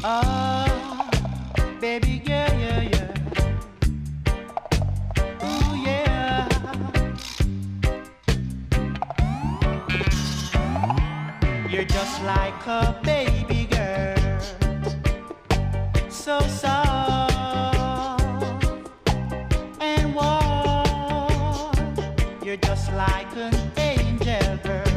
Oh, baby, yeah, yeah, yeah. Ooh, yeah. You're just like a baby girl, so soft and warm. You're just like an angel girl.